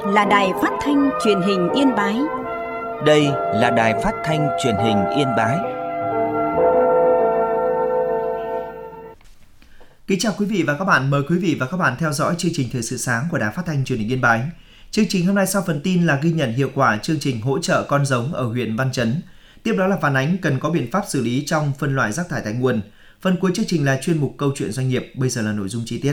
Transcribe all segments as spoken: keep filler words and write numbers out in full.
là Đài Phát thanh Truyền hình Yên Bái. Đây là Đài Phát thanh Truyền hình Yên Bái. Kính chào quý vị và các bạn, mời quý vị và các bạn theo dõi chương trình Thời sự sáng của Đài Phát thanh Truyền hình Yên Bái. Chương trình hôm nay sau phần tin là ghi nhận hiệu quả chương trình hỗ trợ con giống ở huyện Văn Chấn. Tiếp đó là phản ánh cần có biện pháp xử lý trong phân loại rác thải tại nguồn. Phần cuối chương trình là chuyên mục câu chuyện doanh nghiệp, bây giờ là nội dung chi tiết.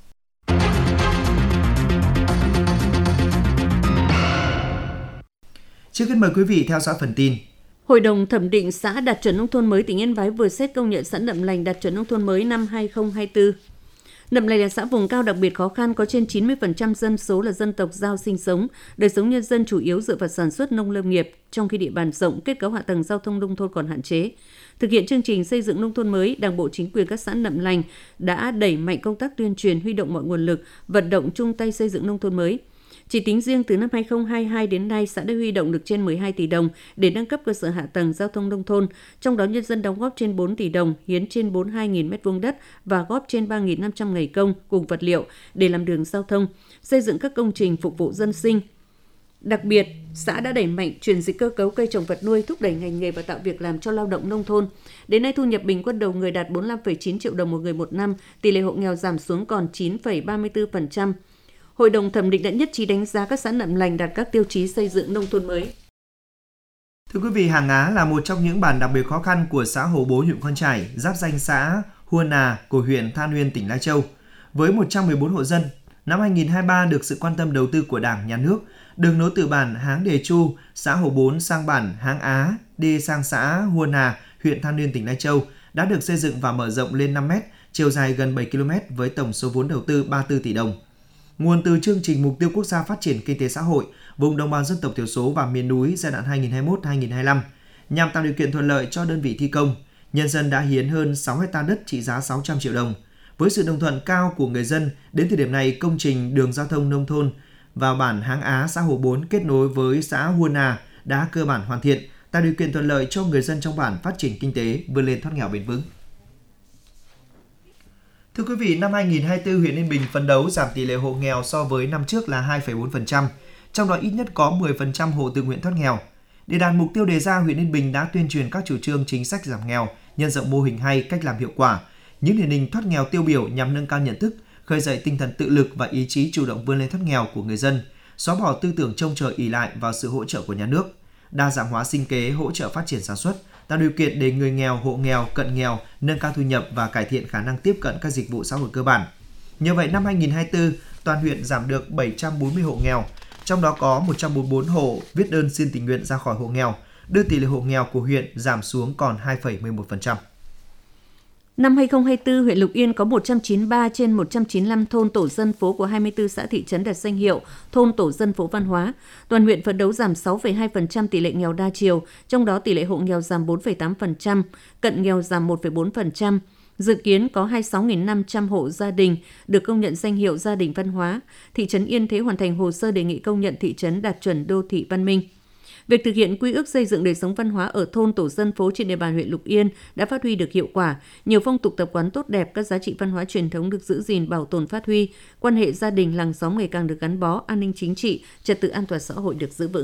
Trước hết mời quý vị theo dõi phần tin. Hội đồng thẩm định xã đạt chuẩn nông thôn mới tỉnh Yên Bái vừa xét công nhận xã Nậm Lành đạt chuẩn nông thôn mới năm hai không hai tư. Nậm Lành là xã vùng cao đặc biệt khó khăn, có trên chín mươi phần trăm dân số là dân tộc Dao sinh sống, đời sống nhân dân chủ yếu dựa vào sản xuất nông lâm nghiệp, trong khi địa bàn rộng, kết cấu hạ tầng giao thông nông thôn còn hạn chế. Thực hiện chương trình xây dựng nông thôn mới, Đảng bộ chính quyền các xã Nậm Lành đã đẩy mạnh công tác tuyên truyền, huy động mọi nguồn lực, vận động chung tay xây dựng nông thôn mới. Chỉ tính riêng từ năm hai không hai hai đến nay, xã đã huy động được trên mười hai tỷ đồng để nâng cấp cơ sở hạ tầng giao thông nông thôn, trong đó nhân dân đóng góp trên bốn tỷ đồng, hiến trên bốn mươi hai nghìn mét vuông đất và góp trên ba nghìn năm trăm ngày công cùng vật liệu để làm đường giao thông, xây dựng các công trình phục vụ dân sinh. Đặc biệt, xã đã đẩy mạnh chuyển dịch cơ cấu cây trồng vật nuôi, thúc đẩy ngành nghề và tạo việc làm cho lao động nông thôn. Đến nay, thu nhập bình quân đầu người đạt bốn mươi lăm phẩy chín triệu đồng một người một năm, tỷ lệ hộ nghèo giảm xuống còn chín phẩy ba mươi tư phần trăm. Hội đồng thẩm định đã nhất trí đánh giá các xã Nậm Lành đạt các tiêu chí xây dựng nông thôn mới. Thưa quý vị, Hàng Á là một trong những bản đặc biệt khó khăn của xã Hồ Bố, huyện Con Trải, giáp danh xã Huôn Nà của huyện Than Uyên, tỉnh Lai Châu. Với một trăm mười bốn hộ dân, năm hai không hai ba được sự quan tâm đầu tư của Đảng, Nhà nước, đường nối từ bản Háng Đề Chu, xã Hồ Bốn sang bản Háng Á, đi sang xã Huôn Nà, huyện Than Uyên, tỉnh Lai Châu đã được xây dựng và mở rộng lên năm mét, chiều dài gần bảy ki lô mét với tổng số vốn đầu tư ba mươi tư tỷ đồng. Nguồn từ chương trình Mục tiêu Quốc gia Phát triển Kinh tế Xã hội vùng đồng bào dân tộc thiểu số và miền núi giai đoạn hai nghìn không trăm hai mươi mốt đến hai nghìn không trăm hai mươi lăm nhằm tạo điều kiện thuận lợi cho đơn vị thi công, nhân dân đã hiến hơn sáu héc ta đất trị giá sáu trăm triệu đồng. Với sự đồng thuận cao của người dân, đến thời điểm này công trình đường giao thông nông thôn vào bản Háng Á, xã Hồ Bốn kết nối với xã Huôn Nà đã cơ bản hoàn thiện, tạo điều kiện thuận lợi cho người dân trong bản phát triển kinh tế, vươn lên thoát nghèo bền vững. Thưa quý vị, năm hai nghìn không trăm hai mươi tư, huyện Yên Bình phấn đấu giảm tỷ lệ hộ nghèo so với năm trước là hai phẩy bốn phần trăm, trong đó ít nhất có mười phần trăm hộ tự nguyện thoát nghèo. Để đạt mục tiêu đề ra, huyện Yên Bình đã tuyên truyền các chủ trương chính sách giảm nghèo, nhân rộng mô hình hay, cách làm hiệu quả, những điển hình thoát nghèo tiêu biểu nhằm nâng cao nhận thức, khơi dậy tinh thần tự lực và ý chí chủ động vươn lên thoát nghèo của người dân, xóa bỏ tư tưởng trông chờ ỷ lại vào sự hỗ trợ của nhà nước, đa dạng hóa sinh kế, hỗ trợ phát triển sản xuất, tạo điều kiện để người nghèo, hộ nghèo, cận nghèo nâng cao thu nhập và cải thiện khả năng tiếp cận các dịch vụ xã hội cơ bản. Như vậy, năm hai nghìn không trăm hai mươi tư, toàn huyện giảm được bảy trăm bốn mươi hộ nghèo, trong đó có một trăm bốn mươi tư hộ viết đơn xin tình nguyện ra khỏi hộ nghèo, đưa tỷ lệ hộ nghèo của huyện giảm xuống còn hai phẩy mười một phần trăm. Năm hai không hai tư, huyện Lục Yên có một trăm chín mươi ba trên một trăm chín mươi lăm thôn tổ dân phố của hai mươi tư xã thị trấn đạt danh hiệu thôn tổ dân phố văn hóa. Toàn huyện phấn đấu giảm sáu phẩy hai phần trăm tỷ lệ nghèo đa chiều, trong đó tỷ lệ hộ nghèo giảm bốn phẩy tám phần trăm, cận nghèo giảm một phẩy bốn phần trăm. Dự kiến có hai mươi sáu nghìn năm trăm hộ gia đình được công nhận danh hiệu gia đình văn hóa. Thị trấn Yên Thế hoàn thành hồ sơ đề nghị công nhận thị trấn đạt chuẩn đô thị văn minh. Việc thực hiện quy ước xây dựng đời sống văn hóa ở thôn tổ dân phố trên địa bàn huyện Lục Yên đã phát huy được hiệu quả, nhiều phong tục tập quán tốt đẹp, các giá trị văn hóa truyền thống được giữ gìn, bảo tồn phát huy, quan hệ gia đình làng xóm ngày càng được gắn bó, an ninh chính trị, trật tự an toàn xã hội được giữ vững.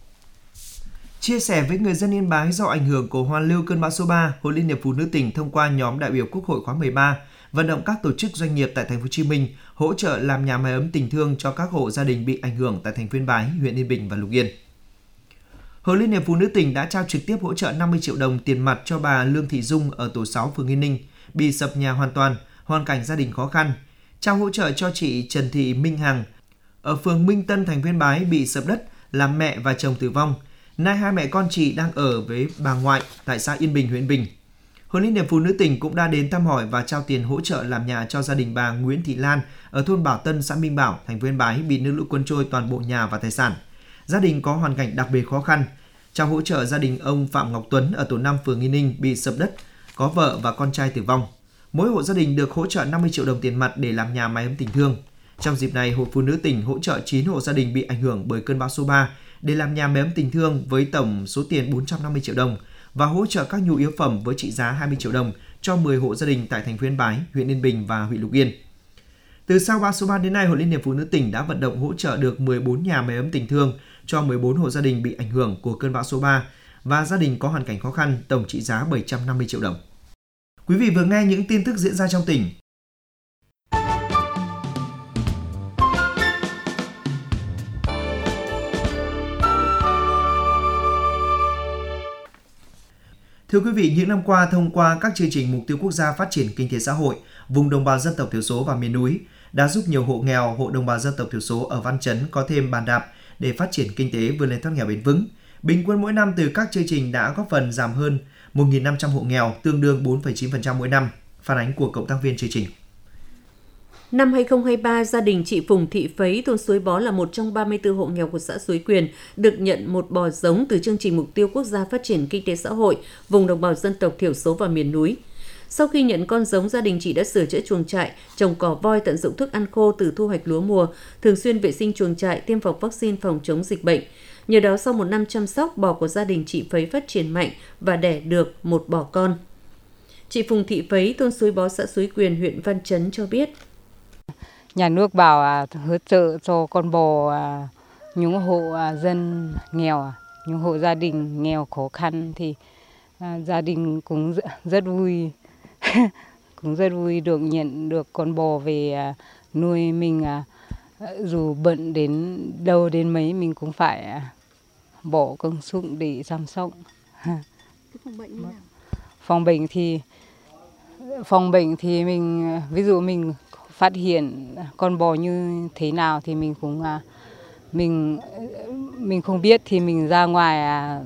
Chia sẻ với người dân Yên Bái do ảnh hưởng của hoàn lưu cơn bão số ba, Hội Liên hiệp Phụ nữ tỉnh thông qua nhóm đại biểu Quốc hội khóa mười ba vận động các tổ chức doanh nghiệp tại thành phố Hồ Chí Minh hỗ trợ làm nhà mái ấm tình thương cho các hộ gia đình bị ảnh hưởng tại thành phố Yên Bái, huyện Yên Bình và Lục Yên. Hội Liên hiệp Phụ nữ tỉnh đã trao trực tiếp hỗ trợ năm mươi triệu đồng tiền mặt cho bà Lương Thị Dung ở tổ sáu phường Yên Ninh bị sập nhà hoàn toàn, hoàn cảnh gia đình khó khăn. Trao hỗ trợ cho chị Trần Thị Minh Hằng ở phường Minh Tân, thành phố Yên Bái bị sập đất làm mẹ và chồng tử vong. Nay hai mẹ con chị đang ở với bà ngoại tại xã Yên Bình, huyện Yên Bình. Hội Liên hiệp Phụ nữ tỉnh cũng đã đến thăm hỏi và trao tiền hỗ trợ làm nhà cho gia đình bà Nguyễn Thị Lan ở thôn Bảo Tân, xã Minh Bảo, thành phố Yên Bái bị nước lũ cuốn trôi toàn bộ nhà và tài sản. Gia đình có hoàn cảnh đặc biệt khó khăn. Trao hỗ trợ gia đình ông Phạm Ngọc Tuấn ở tổ năm phường Yên Ninh bị sập đất, có vợ và con trai tử vong. Mỗi hộ gia đình được hỗ trợ năm mươi triệu đồng tiền mặt để làm nhà mái ấm tình thương. Trong dịp này, Hội Phụ nữ tỉnh hỗ trợ chín hộ gia đình bị ảnh hưởng bởi cơn bão số ba để làm nhà mái ấm tình thương với tổng số tiền bốn trăm năm mươi triệu đồng và hỗ trợ các nhu yếu phẩm với trị giá hai mươi triệu đồng cho mười hộ gia đình tại thành phố Yên Bái, huyện Yên Bình và huyện Lục Yên. Từ sau bão số ba đến nay, Hội Liên hiệp Phụ nữ tỉnh đã vận động hỗ trợ được mười bốn nhà máy ấm tình thương cho mười bốn hộ gia đình bị ảnh hưởng của cơn bão số ba và gia đình có hoàn cảnh khó khăn, tổng trị giá bảy trăm năm mươi triệu đồng. Quý vị vừa nghe những tin tức diễn ra trong tỉnh. Thưa quý vị, những năm qua, thông qua các chương trình mục tiêu quốc gia phát triển kinh tế xã hội, vùng đồng bào dân tộc thiểu số và miền núi đã giúp nhiều hộ nghèo, hộ đồng bào dân tộc thiểu số ở Văn Chấn có thêm bàn đạp để phát triển kinh tế vươn lên thoát nghèo bền vững. Bình quân mỗi năm từ các chương trình đã góp phần giảm hơn một nghìn năm trăm hộ nghèo, tương đương bốn phẩy chín phần trăm mỗi năm. Phản ánh của cộng tác viên chương trình. Năm hai không hai ba, gia đình chị Phùng Thị Phấy, thôn Suối Bó là một trong ba mươi tư hộ nghèo của xã Suối Quyền được nhận một bò giống từ chương trình mục tiêu quốc gia phát triển kinh tế xã hội vùng đồng bào dân tộc thiểu số và miền núi. Sau khi nhận con giống, gia đình chị đã sửa chữa chuồng trại, trồng cỏ voi, tận dụng thức ăn khô từ thu hoạch lúa mùa, thường xuyên vệ sinh chuồng trại, tiêm phòng vaccine phòng chống dịch bệnh. Nhờ đó, sau một năm chăm sóc, bò của gia đình chị Phấy phát triển mạnh và đẻ được một bò con. Chị Phùng Thị Phấy, thôn Suối Bó, xã Suối Quyền, huyện Văn Chấn cho biết. Nhà nước bảo à, hỗ trợ cho con bò à, những hộ à, dân nghèo, à, những hộ gia đình nghèo khó khăn thì à, gia đình cũng rất, rất vui, cũng rất vui được nhận được con bò về à, nuôi mình. À, dù bận đến đâu đến mấy mình cũng phải à, bỏ công sức để chăm sóc. Phòng bệnh như nào? Phòng bệnh thì phòng bệnh thì mình ví dụ mình phát hiện con bò như thế nào thì mình cũng mình mình không biết thì mình ra ngoài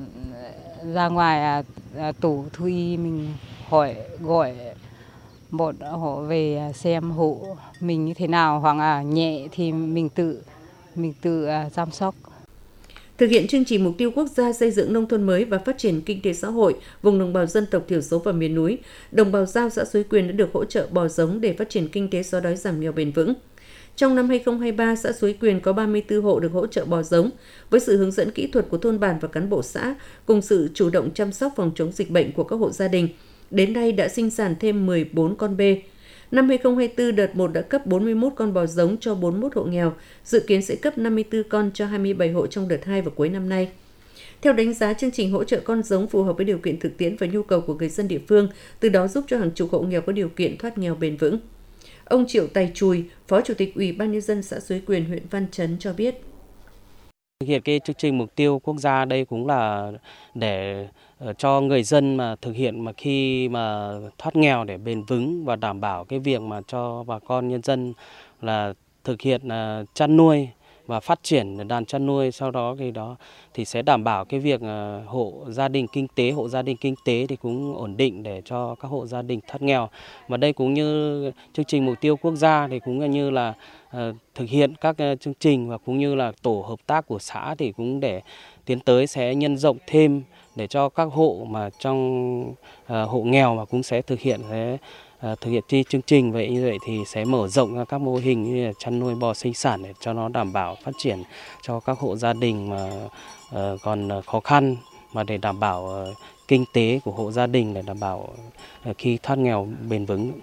ra ngoài tổ thú y mình hỏi gọi bọn họ về xem hộ mình như thế nào, hoặc là nhẹ thì mình tự mình tự chăm sóc. Thực hiện chương trình mục tiêu quốc gia xây dựng nông thôn mới và phát triển kinh tế xã hội vùng đồng bào dân tộc thiểu số và miền núi, đồng bào Dao xã Suối Quyền đã được hỗ trợ bò giống để phát triển kinh tế xóa đói giảm nghèo bền vững. Trong năm hai không hai ba, xã Suối Quyền có ba mươi tư hộ được hỗ trợ bò giống với sự hướng dẫn kỹ thuật của thôn bản và cán bộ xã cùng sự chủ động chăm sóc phòng chống dịch bệnh của các hộ gia đình. Đến nay đã sinh sản thêm mười bốn con bê. Năm hai không hai tư, đợt một đã cấp bốn mươi mốt con bò giống cho bốn mươi mốt hộ nghèo, dự kiến sẽ cấp năm mươi tư con cho hai mươi bảy hộ trong đợt hai vào cuối năm nay. Theo đánh giá, chương trình hỗ trợ con giống phù hợp với điều kiện thực tiễn và nhu cầu của người dân địa phương, từ đó giúp cho hàng chục hộ nghèo có điều kiện thoát nghèo bền vững. Ông Triệu Tài Chùi, Phó Chủ tịch Ủy ban Nhân dân xã Suối Quyền, huyện Văn Chấn cho biết. Thực hiện cái chương trình mục tiêu quốc gia đây cũng là để cho người dân mà thực hiện mà khi mà thoát nghèo để bền vững và đảm bảo cái việc mà cho bà con nhân dân là thực hiện uh, chăn nuôi và phát triển đàn chăn nuôi, sau đó thì đó thì sẽ đảm bảo cái việc uh, hộ gia đình kinh tế hộ gia đình kinh tế thì cũng ổn định để cho các hộ gia đình thoát nghèo. Và đây cũng như chương trình mục tiêu quốc gia thì cũng như là uh, thực hiện các uh, chương trình và cũng như là tổ hợp tác của xã thì cũng để tiến tới sẽ nhân rộng thêm để cho các hộ mà trong uh, hộ nghèo mà cũng sẽ thực hiện sẽ uh, thực hiện chi chương trình. Vậy như vậy thì sẽ mở rộng các mô hình như là chăn nuôi bò sinh sản để cho nó đảm bảo phát triển cho các hộ gia đình mà uh, còn khó khăn, mà để đảm bảo uh, kinh tế của hộ gia đình để đảm bảo uh, khi thoát nghèo bền vững.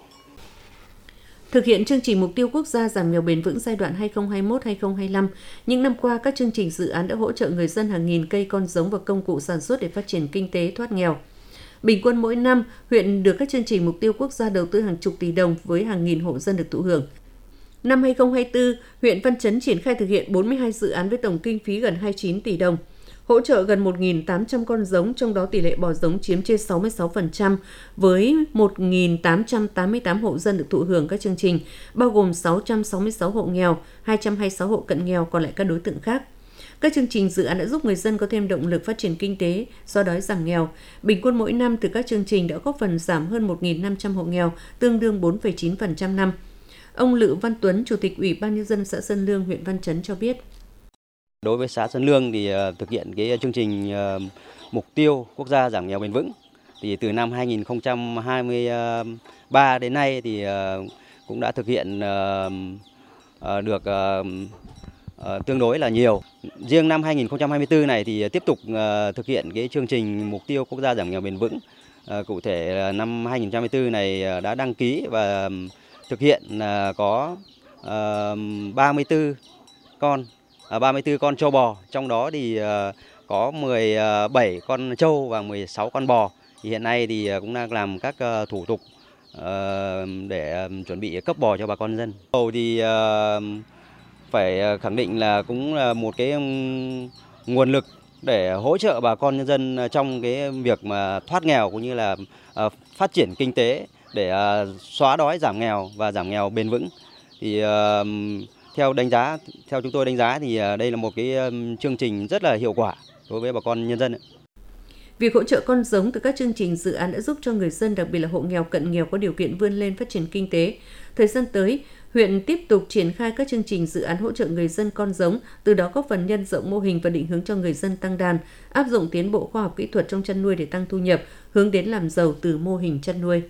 Thực hiện chương trình mục tiêu quốc gia giảm nghèo bền vững giai đoạn hai không hai mốt đến hai không hai lăm, những năm qua các chương trình dự án đã hỗ trợ người dân hàng nghìn cây con giống và công cụ sản xuất để phát triển kinh tế thoát nghèo. Bình quân mỗi năm, huyện được các chương trình mục tiêu quốc gia đầu tư hàng chục tỷ đồng với hàng nghìn hộ dân được thụ hưởng. Năm hai không hai tư, huyện Văn Chấn triển khai thực hiện bốn mươi hai dự án với tổng kinh phí gần hai mươi chín tỷ đồng, hỗ trợ gần một nghìn tám trăm con giống, trong đó tỷ lệ bò giống chiếm trên sáu mươi sáu phần trăm với một nghìn tám trăm tám mươi tám hộ dân được thụ hưởng các chương trình, bao gồm sáu trăm sáu mươi sáu hộ nghèo, hai trăm hai mươi sáu hộ cận nghèo, còn lại các đối tượng khác. Các chương trình dự án đã giúp người dân có thêm động lực phát triển kinh tế, xóa đói giảm nghèo. Bình quân mỗi năm từ các chương trình đã góp phần giảm hơn một nghìn năm trăm hộ nghèo, tương đương bốn phẩy chín phần trăm năm. Ông Lự Văn Tuấn, Chủ tịch Ủy ban Nhân dân xã Sơn Lương, huyện Văn Chấn cho biết. Đối với xã Sơn Lương thì uh, thực hiện cái chương trình uh, mục tiêu quốc gia giảm nghèo bền vững thì từ năm hai nghìn không trăm hai mươi ba đến nay thì uh, cũng đã thực hiện uh, uh, được uh, uh, tương đối là nhiều. Riêng năm hai nghìn không trăm hai mươi tư này thì tiếp tục uh, thực hiện cái chương trình mục tiêu quốc gia giảm nghèo bền vững. Uh, cụ thể năm hai nghìn không trăm hai mươi tư này đã đăng ký và thực hiện uh, có ba mươi tư con, ba mươi tư con trâu bò, trong đó thì có mười bảy con trâu và mười sáu con bò. Thì hiện nay thì cũng đang làm các thủ tục để chuẩn bị cấp bò cho bà con dân. Đầu thì phải khẳng định là cũng là một cái nguồn lực để hỗ trợ bà con nhân dân trong cái việc mà thoát nghèo cũng như là phát triển kinh tế để xóa đói giảm nghèo và giảm nghèo bền vững. Thì theo đánh giá, theo chúng tôi đánh giá thì đây là một cái chương trình rất là hiệu quả đối với bà con nhân dân. Việc hỗ trợ con giống từ các chương trình dự án đã giúp cho người dân, đặc biệt là hộ nghèo cận nghèo có điều kiện vươn lên phát triển kinh tế. Thời gian tới, huyện tiếp tục triển khai các chương trình dự án hỗ trợ người dân con giống, từ đó góp phần nhân rộng mô hình và định hướng cho người dân tăng đàn, áp dụng tiến bộ khoa học kỹ thuật trong chăn nuôi để tăng thu nhập, hướng đến làm giàu từ mô hình chăn nuôi.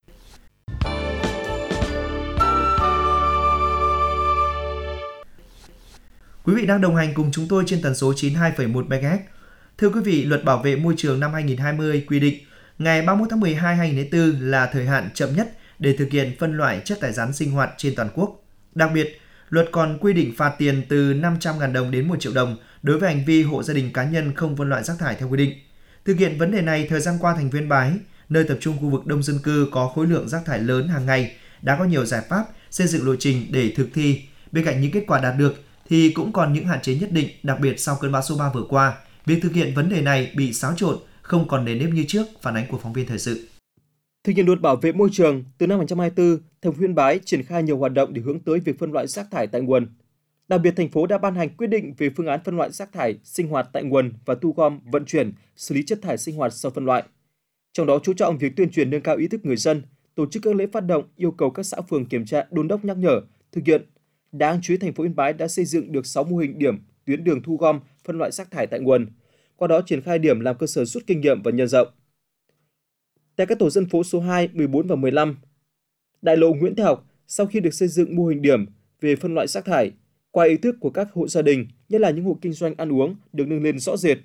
Quý vị đang đồng hành cùng chúng tôi trên tần số chín mươi hai phẩy một mê ga héc. Thưa quý vị, Luật Bảo vệ môi trường năm hai nghìn không trăm hai mươi quy định ngày ba mươi mốt tháng mười hai năm hai nghìn không trăm lẻ bốn là thời hạn chậm nhất để thực hiện phân loại chất thải rắn sinh hoạt trên toàn quốc. Đặc biệt, luật còn quy định phạt tiền từ năm trăm nghìn đồng đến một triệu đồng đối với hành vi hộ gia đình cá nhân không phân loại rác thải theo quy định. Thực hiện vấn đề này, thời gian qua thành phố Yên Bái, nơi tập trung khu vực đông dân cư có khối lượng rác thải lớn hàng ngày, đã có nhiều giải pháp xây dựng lộ trình để thực thi. Bên cạnh những kết quả đạt được thì cũng còn những hạn chế nhất định, đặc biệt sau cơn bão số ba vừa qua. Việc thực hiện vấn đề này bị xáo trộn, không còn nền nếp như trước, phản ánh của phóng viên thời sự. Thực hiện luật bảo vệ môi trường, từ năm hai nghìn không trăm hai mươi tư, thành phố Yên Bái triển khai nhiều hoạt động để hướng tới việc phân loại rác thải tại nguồn. Đặc biệt, thành phố đã ban hành quyết định về phương án phân loại rác thải sinh hoạt tại nguồn và thu gom, vận chuyển, xử lý chất thải sinh hoạt sau phân loại. Trong đó chú trọng việc tuyên truyền nâng cao ý thức người dân, tổ chức các lễ phát động, yêu cầu các xã phường kiểm tra, đôn đốc nhắc nhở, thực hiện. Đáng chú ý, thành phố Yên Bái đã xây dựng được sáu mô hình điểm tuyến đường thu gom, phân loại rác thải tại nguồn. Qua đó triển khai điểm làm cơ sở rút kinh nghiệm và nhân rộng. Tại các tổ dân phố số hai, mười bốn và mười lăm, đại lộ Nguyễn Thái Học, sau khi được xây dựng mô hình điểm về phân loại rác thải, qua ý thức của các hộ gia đình, nhất là những hộ kinh doanh ăn uống, được nâng lên rõ rệt.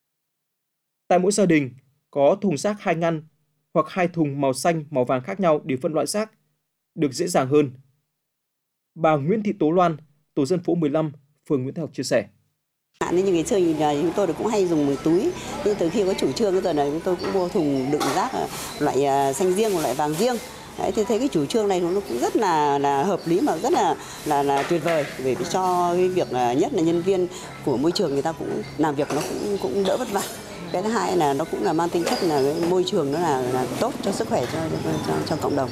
Tại mỗi gia đình có thùng rác hai ngăn hoặc hai thùng màu xanh, màu vàng khác nhau để phân loại rác được dễ dàng hơn. Bà Nguyễn Thị Tố Loan, tổ dân phố mười lăm, phường Nguyễn Thái Học chia sẻ. Nên như ngày xưa chúng tôi cũng hay dùng một túi, nhưng từ khi có chủ trương giờ này chúng tôi cũng mua thùng đựng rác loại xanh riêng và loại vàng riêng. Đấy, thì thấy cái chủ trương này nó cũng rất là là hợp lý mà rất là là, là tuyệt vời, để cho cái việc nhất là nhân viên của môi trường người ta cũng làm việc nó cũng cũng đỡ vất vả. Cái thứ hai là nó cũng là mang tính chất là cái môi trường nó là, là tốt cho sức khỏe cho, cho, cho, cho cộng đồng.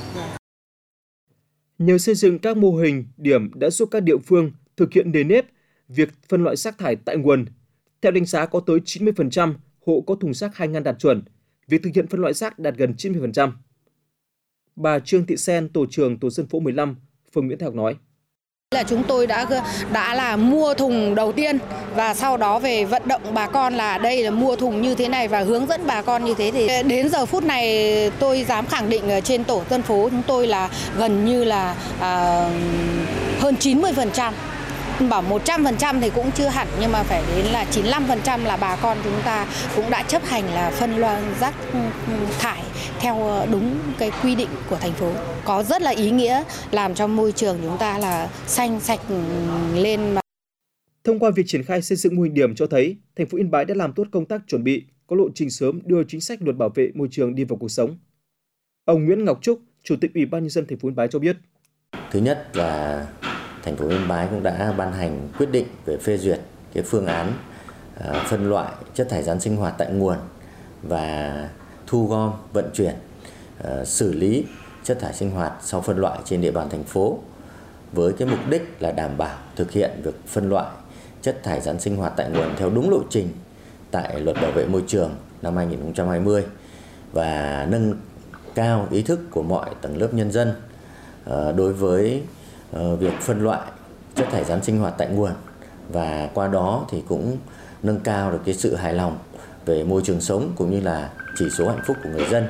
Nhờ xây dựng các mô hình điểm đã giúp các địa phương thực hiện nề nếp việc phân loại rác thải tại nguồn. Theo đánh giá, có tới chín mươi phần trăm hộ có thùng rác hai ngăn đạt chuẩn. Việc thực hiện phân loại rác đạt gần chín mươi phần trăm. Bà Trương Thị Sen, tổ trưởng tổ dân phố mười lăm, phường Nguyễn Thái Học nói. Là chúng tôi đã đã là mua thùng đầu tiên và sau đó về vận động bà con là đây là mua thùng như thế này và hướng dẫn bà con như thế, thì đến giờ phút này tôi dám khẳng định trên tổ dân phố chúng tôi là gần như là à, hơn chín mươi phần trăm. Bảo một trăm phần trăm thì cũng chưa hẳn, nhưng mà phải đến là chín mươi lăm phần trăm là bà con chúng ta cũng đã chấp hành là phân loại rác thải theo đúng cái quy định của thành phố. Có rất là ý nghĩa, làm cho môi trường chúng ta là xanh sạch lên. Thông qua việc triển khai xây dựng mô hình điểm cho thấy, thành phố Yên Bái đã làm tốt công tác chuẩn bị, có lộ trình sớm đưa chính sách luật bảo vệ môi trường đi vào cuộc sống. Ông Nguyễn Ngọc Trúc, Chủ tịch Ủy ban nhân dân thành phố Yên Bái cho biết. Thứ nhất là thành phố Yên Bái cũng đã ban hành quyết định về phê duyệt cái phương án uh, phân loại chất thải rắn sinh hoạt tại nguồn và thu gom, vận chuyển, uh, xử lý chất thải sinh hoạt sau phân loại trên địa bàn thành phố, với cái mục đích là đảm bảo thực hiện việc phân loại chất thải rắn sinh hoạt tại nguồn theo đúng lộ trình tại Luật Bảo vệ môi trường năm hai nghìn không trăm hai mươi và nâng cao ý thức của mọi tầng lớp nhân dân uh, đối với uh, việc phân loại chất thải rắn sinh hoạt tại nguồn, và qua đó thì cũng nâng cao được cái sự hài lòng về môi trường sống cũng như là chỉ số hạnh phúc của người dân.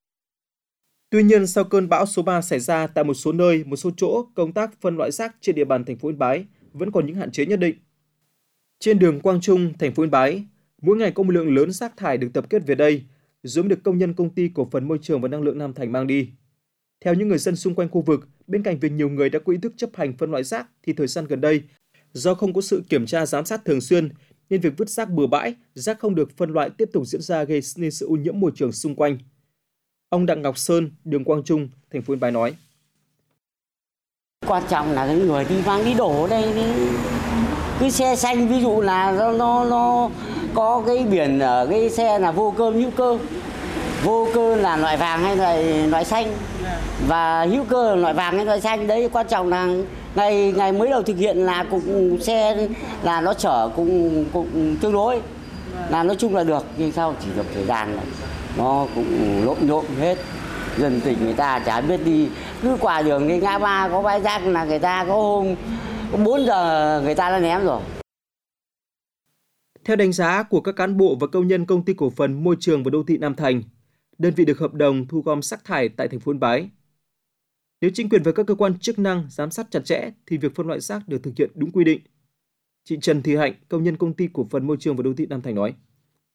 Tuy nhiên, sau cơn bão số ba xảy ra tại một số nơi, một số chỗ, công tác phân loại rác trên địa bàn thành phố Yên Bái vẫn còn những hạn chế nhất định. Trên đường Quang Trung, thành phố Yên Bái, mỗi ngày có một lượng lớn rác thải được tập kết về đây, rồi được công nhân công ty cổ phần môi trường và năng lượng Nam Thành mang đi. Theo những người dân xung quanh khu vực, bên cạnh việc nhiều người đã có ý thức chấp hành phân loại rác thì thời gian gần đây, do không có sự kiểm tra giám sát thường xuyên nên việc vứt rác bừa bãi, rác không được phân loại tiếp tục diễn ra gây nên sự ô nhiễm môi trường xung quanh. Ông Đặng Ngọc Sơn, đường Quang Trung, thành phố Yên Bái nói: Quan trọng là cái người đi mang đi đổ đây, cái xe xanh ví dụ là nó nó nó có cái biển ở cái xe là vô cơ hữu cơ, vô cơ là loại vàng hay là loại xanh và hữu cơ là loại vàng hay loại xanh. Đấy quan trọng là ngày ngày mới đầu thực hiện là cũng xe là nó chở cũng cũng tương đối là nói chung là được, nhưng sau chỉ được thời gian là nó cũng lộn nhộn hết. Dân tỉnh người ta chả biết đi, cứ qua đường cái ngã ba có bãi rác là người ta có hôm bốn giờ người ta đã ném rồi. Theo đánh giá của các cán bộ và công nhân Công ty Cổ phần Môi trường và Đô thị Nam Thành, đơn vị được hợp đồng thu gom rác thải tại thành phố Yên Bái. Nếu chính quyền và các cơ quan chức năng giám sát chặt chẽ thì việc phân loại rác được thực hiện đúng quy định. Chị Trần Thị Hạnh, công nhân Công ty Cổ phần Môi trường và Đô thị Nam Thành nói: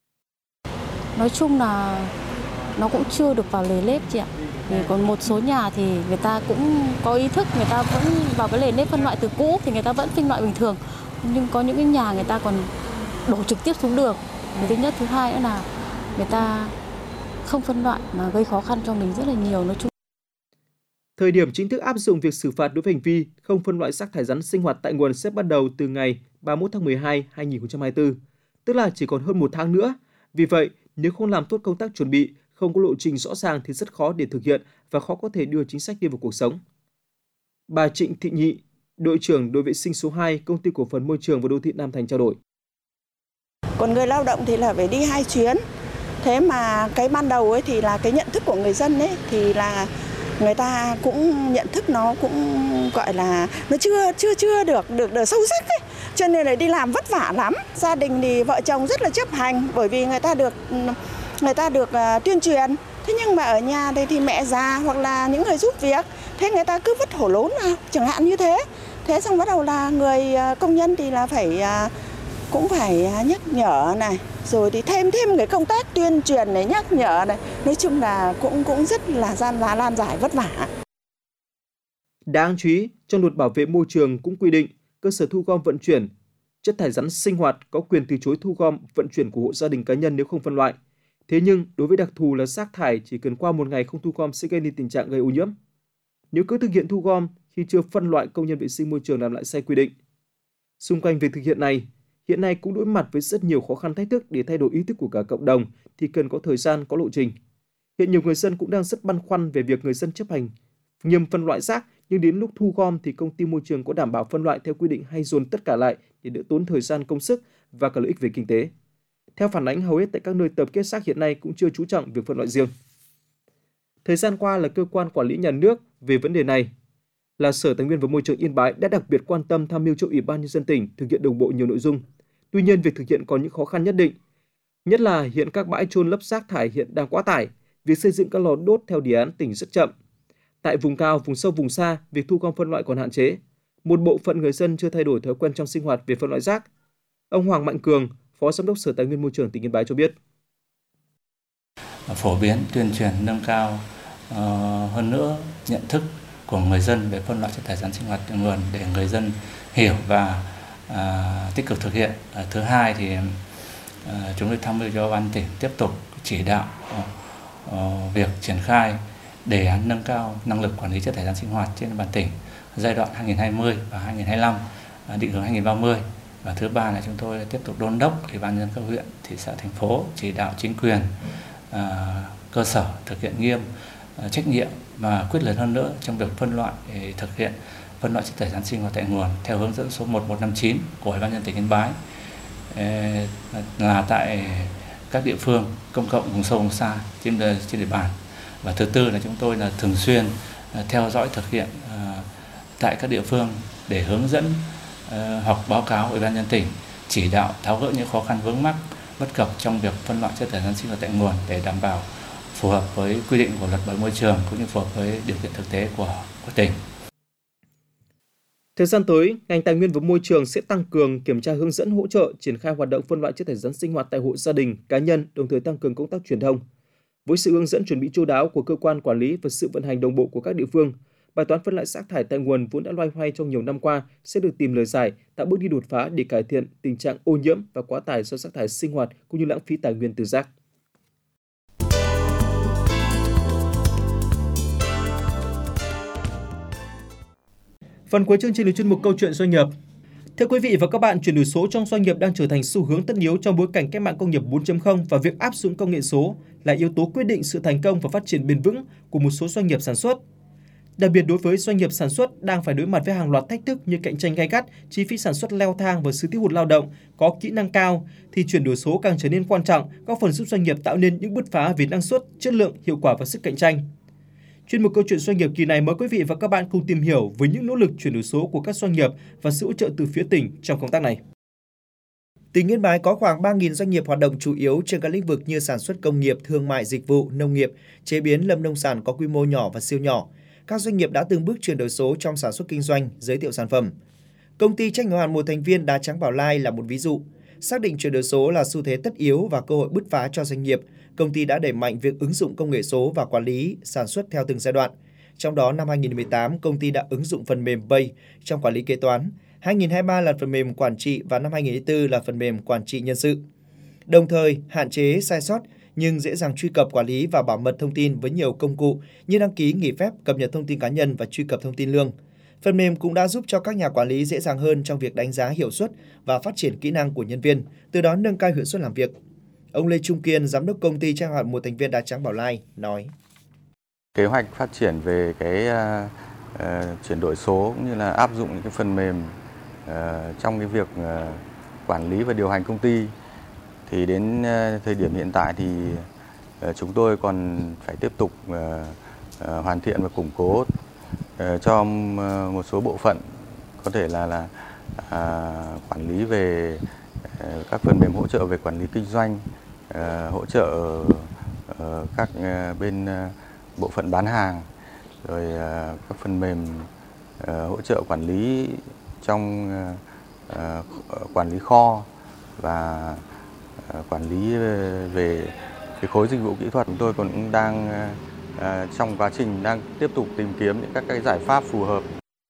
Nói chung là nó cũng chưa được vào lề nếp chị ạ. Thì còn một số nhà thì người ta cũng có ý thức, người ta vẫn vào cái lề nếp phân loại từ cũ thì người ta vẫn phân loại bình thường. Nhưng có những cái nhà người ta còn đổ trực tiếp xuống đường. Thứ nhất, thứ hai nữa là người ta không phân loại mà gây khó khăn cho mình rất là nhiều. Nói chung. Thời điểm chính thức áp dụng việc xử phạt đối với hành vi không phân loại rác thải rắn sinh hoạt tại nguồn sẽ bắt đầu từ ngày ba mươi mốt tháng mười hai năm hai nghìn không trăm hai mươi tư, tức là chỉ còn hơn một tháng nữa. Vì vậy, nếu không làm tốt công tác chuẩn bị, không có lộ trình rõ ràng thì rất khó để thực hiện và khó có thể đưa chính sách đi vào cuộc sống. Bà Trịnh Thị Nhị, đội trưởng đội vệ sinh số hai, Công ty Cổ phần Môi trường và Đô thị Nam Thành trao đổi: Còn người lao động thì là phải đi hai chuyến. Thế mà cái ban đầu ấy thì là cái nhận thức của người dân ấy thì là người ta cũng nhận thức nó cũng gọi là nó chưa chưa chưa được được, được sâu sắc ấy. Cho nên là đi làm vất vả lắm. Gia đình thì vợ chồng rất là chấp hành bởi vì người ta được người ta được uh, tuyên truyền. Thế nhưng mà ở nhà đây thì mẹ già hoặc là những người giúp việc, thế người ta cứ vứt hổ lốn nào, chẳng hạn như thế. Thế xong bắt đầu là người uh, công nhân thì là phải uh, cũng phải uh, nhắc nhở này, rồi thì thêm thêm cái công tác tuyên truyền này, nhắc nhở này. Nói chung là cũng cũng rất là gian là lan giải vất vả. Đáng chú ý, trong luật bảo vệ môi trường cũng quy định cơ sở thu gom vận chuyển chất thải rắn sinh hoạt có quyền từ chối thu gom vận chuyển của hộ gia đình cá nhân nếu không phân loại. Thế nhưng, đối với đặc thù là rác thải chỉ cần qua một ngày không thu gom sẽ gây nên tình trạng gây ô nhiễm. Nếu cứ thực hiện thu gom khi chưa phân loại, công nhân vệ sinh môi trường làm lại sai quy định. Xung quanh việc thực hiện này, hiện nay cũng đối mặt với rất nhiều khó khăn thách thức để thay đổi ý thức của cả cộng đồng thì cần có thời gian, có lộ trình. Hiện nhiều người dân cũng đang rất băn khoăn về việc người dân chấp hành nghiêm phân loại rác, nhưng đến lúc thu gom thì công ty môi trường có đảm bảo phân loại theo quy định hay dồn tất cả lại để đỡ tốn thời gian, công sức và cả lợi ích về kinh tế. Theo phản ánh, hầu hết tại các nơi tập kết rác hiện nay cũng chưa chú trọng việc phân loại riêng. Thời gian qua là cơ quan quản lý nhà nước về vấn đề này, là Sở Tài nguyên và Môi trường Yên Bái đã đặc biệt quan tâm tham mưu cho Ủy ban Nhân dân tỉnh thực hiện đồng bộ nhiều nội dung. Tuy nhiên, việc thực hiện còn những khó khăn nhất định. Nhất là hiện các bãi chôn lấp rác thải hiện đang quá tải, việc xây dựng các lò đốt theo đề án tỉnh rất chậm. Tại vùng cao, vùng sâu, vùng xa, việc thu gom phân loại còn hạn chế. Một bộ phận người dân chưa thay đổi thói quen trong sinh hoạt về phân loại rác. Ông Hoàng Mạnh Cường, Phó Giám đốc Sở Tài nguyên Môi trường tỉnh Yên Bái cho biết: Phổ biến, tuyên truyền, nâng cao uh, hơn nữa nhận thức của người dân về phân loại chất thải rắn sinh hoạt tại nguồn để người dân hiểu và uh, tích cực thực hiện. Uh, thứ hai thì uh, chúng tôi tham mưu cho ban tỉnh tiếp tục chỉ đạo uh, uh, việc triển khai đề án nâng cao năng lực quản lý chất thải rắn sinh hoạt trên địa bàn tỉnh giai đoạn hai nghìn không trăm hai mươi và hai nghìn không trăm hai mươi lăm, uh, định hướng hai nghìn không trăm ba mươi. Và thứ ba là chúng tôi tiếp tục đôn đốc Ủy ban nhân dân các huyện, thị xã, thành phố chỉ đạo chính quyền uh, cơ sở thực hiện nghiêm uh, trách nhiệm và quyết liệt hơn nữa trong việc phân loại để thực hiện phân loại chất thải rắn sinh hoạt tại nguồn theo hướng dẫn số một nghìn một trăm năm mươi chín của Ủy ban nhân dân tỉnh Yên Bái, uh, là tại các địa phương công cộng vùng sâu vùng xa trên trên địa bàn. Và thứ tư là chúng tôi là thường xuyên uh, theo dõi thực hiện uh, tại các địa phương để hướng dẫn uh, hoặc báo cáo Ủy ban nhân dân tỉnh chỉ đạo tháo gỡ những khó khăn vướng mắc bất cập trong việc phân loại chất thải rắn sinh hoạt tại nguồn để đảm bảo phù hợp với quy định của luật bảo vệ môi trường cũng như phù hợp với điều kiện thực tế của, của tỉnh. Thời gian tới, ngành Tài nguyên và Môi trường sẽ tăng cường kiểm tra, hướng dẫn, hỗ trợ triển khai hoạt động phân loại chất thải rắn sinh hoạt tại hộ gia đình, cá nhân, đồng thời tăng cường công tác truyền thông. Với sự hướng dẫn chuẩn bị chu đáo của cơ quan quản lý và sự vận hành đồng bộ của các địa phương, bài toán phân loại rác thải tại nguồn vốn đã loay hoay trong nhiều năm qua sẽ được tìm lời giải, tạo bước đi đột phá để cải thiện tình trạng ô nhiễm và quá tải do rác thải sinh hoạt cũng như lãng phí tài nguyên từ rác. Phần cuối chương trình là chuyên mục Câu chuyện doanh nghiệp. Thưa quý vị và các bạn, chuyển đổi số trong doanh nghiệp đang trở thành xu hướng tất yếu trong bối cảnh cách mạng công nghiệp bốn chấm không và việc áp dụng công nghệ số là yếu tố quyết định sự thành công và phát triển bền vững của một số doanh nghiệp sản xuất. Đặc biệt đối với doanh nghiệp sản xuất đang phải đối mặt với hàng loạt thách thức như cạnh tranh gay gắt, chi phí sản xuất leo thang và sự thiếu hụt lao động, có kỹ năng cao, thì chuyển đổi số càng trở nên quan trọng, góp phần giúp doanh nghiệp tạo nên những bứt phá về năng suất, chất lượng, hiệu quả và sức cạnh tranh. Chuyên mục Câu chuyện doanh nghiệp kỳ này mời quý vị và các bạn cùng tìm hiểu với những nỗ lực chuyển đổi số của các doanh nghiệp và sự hỗ trợ từ phía tỉnh trong công tác này. Tỉnh Yên Bái có khoảng ba nghìn doanh nghiệp hoạt động chủ yếu trên các lĩnh vực như sản xuất công nghiệp, thương mại, dịch vụ, nông nghiệp, chế biến lâm nông sản có quy mô nhỏ và siêu nhỏ. Các doanh nghiệp đã từng bước chuyển đổi số trong sản xuất kinh doanh, giới thiệu sản phẩm. Công ty trách nhiệm hữu hạn một thành viên Đá Trắng Bảo Lai là một ví dụ. Xác định chuyển đổi số là xu thế tất yếu và cơ hội bứt phá cho doanh nghiệp, công ty đã đẩy mạnh việc ứng dụng công nghệ số và quản lý sản xuất theo từng giai đoạn. Trong đó, năm hai nghìn không trăm mười tám, công ty đã ứng dụng phần mềm Pay trong quản lý kế toán, hai nghìn không trăm hai mươi ba là phần mềm quản trị và năm hai nghìn không trăm hai mươi tư là phần mềm quản trị nhân sự. Đồng thời, hạn chế sai sót nhưng dễ dàng truy cập quản lý và bảo mật thông tin với nhiều công cụ như đăng ký nghỉ phép, cập nhật thông tin cá nhân và truy cập thông tin lương. Phần mềm cũng đã giúp cho các nhà quản lý dễ dàng hơn trong việc đánh giá hiệu suất và phát triển kỹ năng của nhân viên, từ đó nâng cao hiệu suất làm việc. Ông Lê Trung Kiên, giám đốc công ty trách nhiệm hữu hạn một thành viên Đá Trắng Bảo Lai nói: Kế hoạch phát triển về cái uh, uh, chuyển đổi số cũng như là áp dụng những cái phần mềm uh, trong cái việc uh, quản lý và điều hành công ty thì đến uh, thời điểm hiện tại thì uh, chúng tôi còn phải tiếp tục uh, uh, hoàn thiện và củng cố uh, cho uh, một số bộ phận có thể là là uh, quản lý về uh, các phần mềm hỗ trợ về quản lý kinh doanh, uh, hỗ trợ uh, các uh, bên uh, bộ phận bán hàng, rồi uh, các phần mềm uh, hỗ trợ quản lý trong uh, uh, quản lý kho và uh, quản lý về cái khối dịch vụ kỹ thuật. Chúng tôi còn đang uh, trong quá trình đang tiếp tục tìm kiếm những các cái giải pháp phù hợp.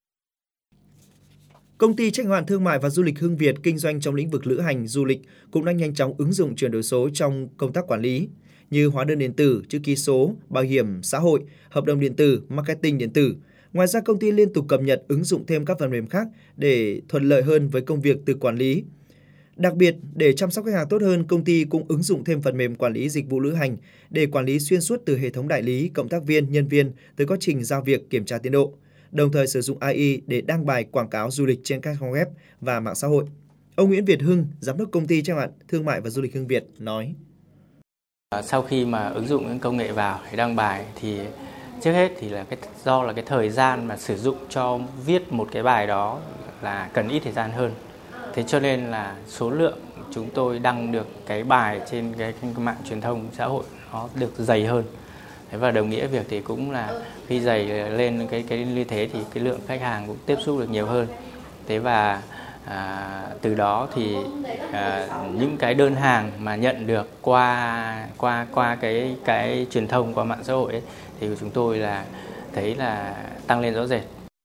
Công ty trách nhiệm hữu hạn thương mại và du lịch Hưng Việt kinh doanh trong lĩnh vực lữ hành, du lịch cũng đang nhanh chóng ứng dụng chuyển đổi số trong công tác quản lý như hóa đơn điện tử, chữ ký số, bảo hiểm xã hội, hợp đồng điện tử, marketing điện tử. Ngoài ra, công ty liên tục cập nhật ứng dụng thêm các phần mềm khác để thuận lợi hơn với công việc từ quản lý. Đặc biệt, để chăm sóc khách hàng tốt hơn, công ty cũng ứng dụng thêm phần mềm quản lý dịch vụ lữ hành để quản lý xuyên suốt từ hệ thống đại lý, cộng tác viên, nhân viên tới quá trình giao việc, kiểm tra tiến độ. Đồng thời sử dụng a i để đăng bài quảng cáo du lịch trên các trang web và mạng xã hội. Ông Nguyễn Việt Hưng, giám đốc công ty trách nhiệm hữu hạn thương mại và du lịch Hưng Việt nói: Sau khi mà ứng dụng những công nghệ vào để đăng bài thì trước hết thì là cái do là cái thời gian mà sử dụng cho viết một cái bài đó là cần ít thời gian hơn. Thế cho nên là số lượng chúng tôi đăng được cái bài trên cái mạng truyền thông xã hội nó được dày hơn. Thế và đồng nghĩa việc thì cũng là khi dày lên cái cái như thế thì cái lượng khách hàng cũng tiếp xúc được nhiều hơn. Thế và à, từ đó thì à, những cái đơn hàng mà nhận được qua qua qua cái cái truyền thông qua mạng xã hội ấy, thì của chúng tôi là thấy là tăng lên rõ rệt.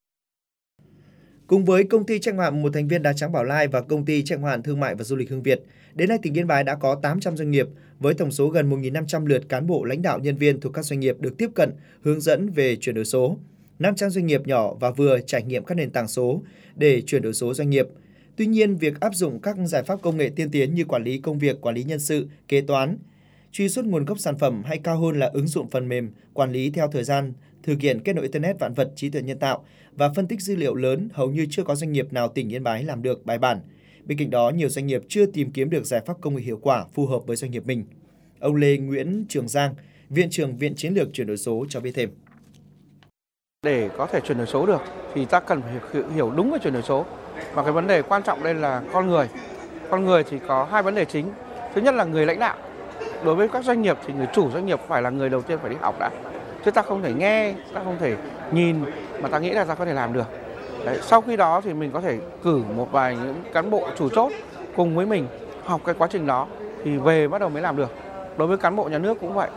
Cùng với công ty trách nhiệm hữu hạn một thành viên Đá Trắng Bảo Lai và công ty trách nhiệm hữu hạn thương mại và du lịch Hưng Việt, đến nay tỉnh Yên Bái đã có tám trăm doanh nghiệp với tổng số gần một nghìn năm trăm lượt cán bộ lãnh đạo nhân viên thuộc các doanh nghiệp được tiếp cận, hướng dẫn về chuyển đổi số. năm trăm doanh nghiệp nhỏ và vừa trải nghiệm các nền tảng số để chuyển đổi số doanh nghiệp. Tuy nhiên, việc áp dụng các giải pháp công nghệ tiên tiến như quản lý công việc, quản lý nhân sự, kế toán, truy xuất nguồn gốc sản phẩm hay cao hơn là ứng dụng phần mềm quản lý theo thời gian, thực hiện kết nối Internet vạn vật, trí tuệ nhân tạo và phân tích dữ liệu lớn hầu như chưa có doanh nghiệp nào tỉnh Yên Bái làm được bài bản. Bên cạnh đó, nhiều doanh nghiệp chưa tìm kiếm được giải pháp công nghệ hiệu quả phù hợp với doanh nghiệp mình. Ông Lê Nguyễn Trường Giang, Viện trưởng Viện Chiến lược Chuyển đổi số cho biết thêm. Để có thể chuyển đổi số được thì ta cần phải hiểu đúng về chuyển đổi số. Và cái vấn đề quan trọng đây là con người. Con người thì có hai vấn đề chính. Thứ nhất là người lãnh đạo. Đối với các doanh nghiệp thì người chủ doanh nghiệp phải là người đầu tiên phải đi học đã. Chứ ta không thể nghe, ta không thể nhìn mà ta nghĩ là ta có thể làm được. Đấy, sau khi đó thì mình có thể cử một vài những cán bộ chủ chốt cùng với mình học cái quá trình đó thì về bắt đầu mới làm được. Đối với cán bộ nhà nước cũng vậy.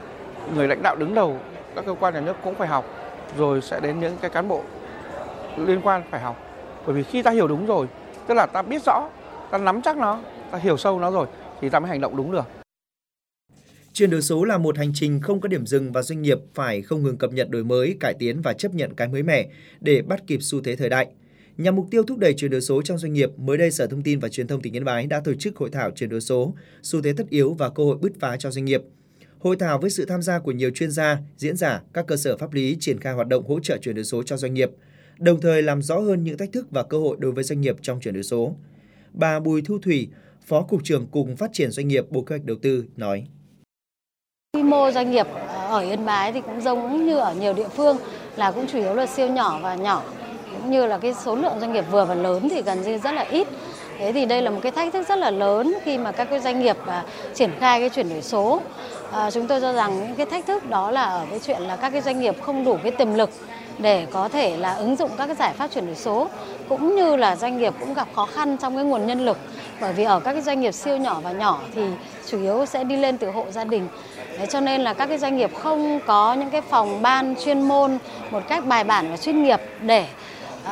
người lãnh đạo đứng đầu các cơ quan nhà nước cũng phải học, rồi sẽ đến những cái cán bộ liên quan phải học. Bởi vì khi ta hiểu đúng rồi, tức là ta biết rõ, ta nắm chắc nó, ta hiểu sâu nó rồi thì ta mới hành động đúng được. Chuyển đổi số là một hành trình không có điểm dừng và doanh nghiệp phải không ngừng cập nhật, đổi mới, cải tiến và chấp nhận cái mới mẻ để bắt kịp xu thế thời đại. Nhằm mục tiêu thúc đẩy chuyển đổi số trong doanh nghiệp, mới đây Sở Thông tin và Truyền thông tỉnh Yên Bái đã tổ chức hội thảo chuyển đổi số, xu thế tất yếu và cơ hội bứt phá cho doanh nghiệp. Hội thảo với sự tham gia của nhiều chuyên gia, diễn giả, các cơ sở pháp lý triển khai hoạt động hỗ trợ chuyển đổi số cho doanh nghiệp, đồng thời làm rõ hơn những thách thức và cơ hội đối với doanh nghiệp trong chuyển đổi số. Bà Bùi Thu Thủy, Phó Cục trưởng Cục Phát triển Doanh nghiệp Bộ Kế hoạch Đầu tư nói: Quy mô doanh nghiệp ở Yên Bái thì cũng giống như ở nhiều địa phương là cũng chủ yếu là siêu nhỏ và nhỏ, cũng như là cái số lượng doanh nghiệp vừa và lớn thì gần như rất là ít. Thế thì đây là một cái thách thức rất là lớn khi mà các cái doanh nghiệp à, triển khai cái chuyển đổi số. À, chúng tôi cho rằng những cái thách thức đó là ở cái chuyện là các cái doanh nghiệp không đủ cái tiềm lực để có thể là ứng dụng các cái giải pháp chuyển đổi số, cũng như là doanh nghiệp cũng gặp khó khăn trong cái nguồn nhân lực, bởi vì ở các cái doanh nghiệp siêu nhỏ và nhỏ thì chủ yếu sẽ đi lên từ hộ gia đình. Đấy, cho nên là các cái doanh nghiệp không có những cái phòng ban chuyên môn một cách bài bản và chuyên nghiệp để uh,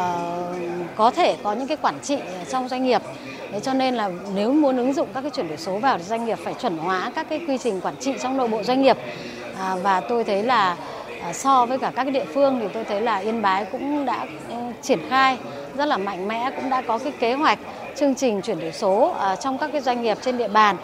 có thể có những cái quản trị trong doanh nghiệp. Đấy, cho nên là nếu muốn ứng dụng các cái chuyển đổi số vào thì doanh nghiệp phải chuẩn hóa các cái quy trình quản trị trong nội bộ doanh nghiệp. À, và tôi thấy là à, so với cả các cái địa phương thì tôi thấy là Yên Bái cũng đã uh, triển khai rất là mạnh mẽ, cũng đã có cái kế hoạch chương trình chuyển đổi số uh, trong các cái doanh nghiệp trên địa bàn.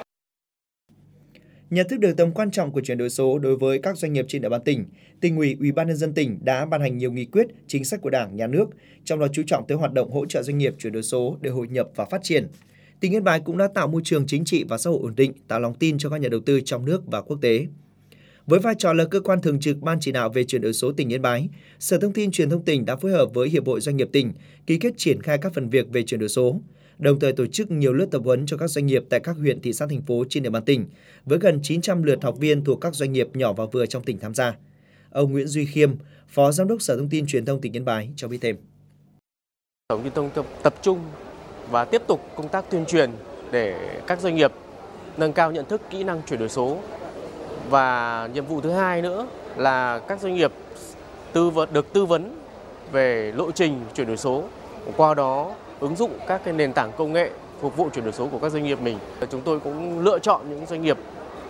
Nhận thức được tầm quan trọng của chuyển đổi số đối với các doanh nghiệp trên địa bàn tỉnh, Tỉnh ủy, Ủy ban nhân dân tỉnh đã ban hành nhiều nghị quyết, chính sách của Đảng, Nhà nước, trong đó chú trọng tới hoạt động hỗ trợ doanh nghiệp chuyển đổi số để hội nhập và phát triển. Tỉnh Yên Bái cũng đã tạo môi trường chính trị và xã hội ổn định, tạo lòng tin cho các nhà đầu tư trong nước và quốc tế. Với vai trò là cơ quan thường trực Ban chỉ đạo về chuyển đổi số tỉnh Yên Bái, Sở Thông tin Truyền thông tỉnh đã phối hợp với Hiệp hội Doanh nghiệp tỉnh ký kết triển khai các phần việc về chuyển đổi số, đồng thời tổ chức nhiều lớp tập huấn cho các doanh nghiệp tại các huyện, thị xã, thành phố trên địa bàn tỉnh, với gần chín trăm lượt học viên thuộc các doanh nghiệp nhỏ và vừa trong tỉnh tham gia. Ông Nguyễn Duy Khiêm, Phó Giám đốc Sở Thông tin Truyền thông tỉnh Yên Bái cho biết thêm. Sở Thông tin tập trung và tiếp tục công tác tuyên truyền để các doanh nghiệp nâng cao nhận thức, kỹ năng chuyển đổi số. Và nhiệm vụ thứ hai nữa là các doanh nghiệp tư vấn, được tư vấn về lộ trình chuyển đổi số, qua đó ứng dụng các cái nền tảng công nghệ phục vụ chuyển đổi số của các doanh nghiệp mình. Chúng tôi cũng lựa chọn những doanh nghiệp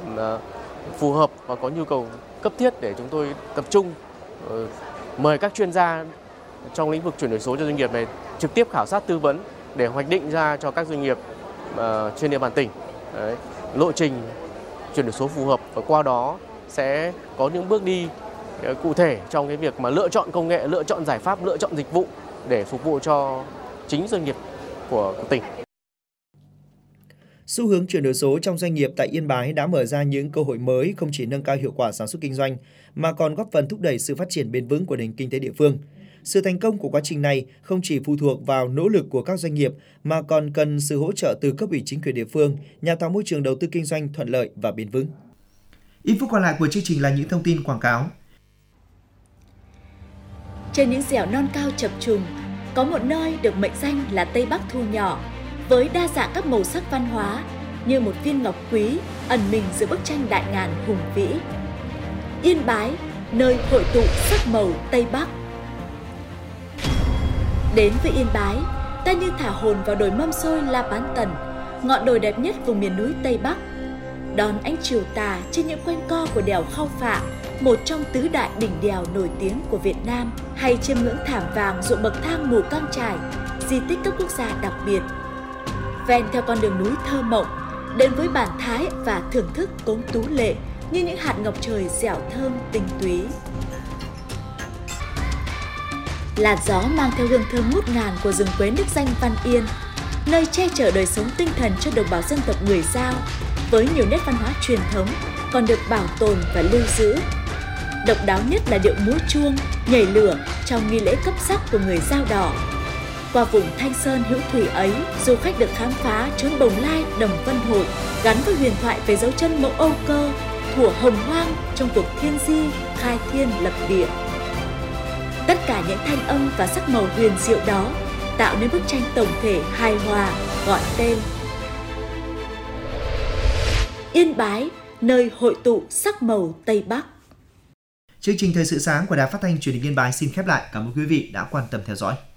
phù hợp và có nhu cầu cấp thiết để chúng tôi tập trung mời các chuyên gia trong lĩnh vực chuyển đổi số cho doanh nghiệp này trực tiếp khảo sát tư vấn để hoạch định ra cho các doanh nghiệp trên địa bàn tỉnh Đấy, lộ trình chuyển đổi số phù hợp, và qua đó sẽ có những bước đi cụ thể trong cái việc mà lựa chọn công nghệ, lựa chọn giải pháp, lựa chọn dịch vụ để phục vụ cho chính doanh nghiệp của tỉnh. Xu hướng chuyển đổi số trong doanh nghiệp tại Yên Bái đã mở ra những cơ hội mới, không chỉ nâng cao hiệu quả sản xuất kinh doanh mà còn góp phần thúc đẩy sự phát triển bền vững của nền kinh tế địa phương. Sự thành công của quá trình này không chỉ phụ thuộc vào nỗ lực của các doanh nghiệp mà còn cần sự hỗ trợ từ cấp ủy chính quyền địa phương nhằm tạo môi trường đầu tư kinh doanh thuận lợi và bền vững. Ít phút còn lại của chương trình là những thông tin quảng cáo. Trên những dẻo non cao chập trùng, có một nơi được mệnh danh là Tây Bắc thu nhỏ, với đa dạng các màu sắc văn hóa như một viên ngọc quý ẩn mình giữa bức tranh đại ngàn hùng vĩ. Yên Bái, nơi hội tụ sắc màu Tây Bắc. Đến với Yên Bái, ta như thả hồn vào đồi mâm xôi La Bán Tần, ngọn đồi đẹp nhất vùng miền núi Tây Bắc. Đón ánh chiều tà trên những quanh co của đèo Khao Phạ, một trong tứ đại đỉnh đèo nổi tiếng của Việt Nam, hay chiêm ngưỡng thảm vàng ruộng bậc thang Mù Căng Chải, di tích cấp quốc gia đặc biệt. Ven theo con đường núi thơ mộng, đến với bản thái và thưởng thức cốm tú lệ như những hạt ngọc trời dẻo thơm tinh túy. Làn gió mang theo hương thơm ngút ngàn của rừng quế nước danh Văn Yên, nơi che chở đời sống tinh thần cho đồng bào dân tộc người Dao, với nhiều nét văn hóa truyền thống còn được bảo tồn và lưu giữ. Độc đáo nhất là điệu múa chuông, nhảy lửa trong nghi lễ cấp sắc của người Dao Đỏ. Qua vùng Thanh Sơn hữu thủy ấy, du khách được khám phá chốn Bồng Lai, Đồng Vân Hội, gắn với huyền thoại về dấu chân mẫu Âu Cơ, thuở hồng hoang trong cuộc thiên di, khai thiên lập địa. Tất cả những thanh âm và sắc màu huyền diệu đó tạo nên bức tranh tổng thể hài hòa gọi tên Yên Bái, nơi hội tụ sắc màu Tây Bắc. Chương trình Thời sự sáng của Đài Phát thanh Truyền hình Yên Bái xin khép lại. Cảm ơn quý vị đã quan tâm theo dõi.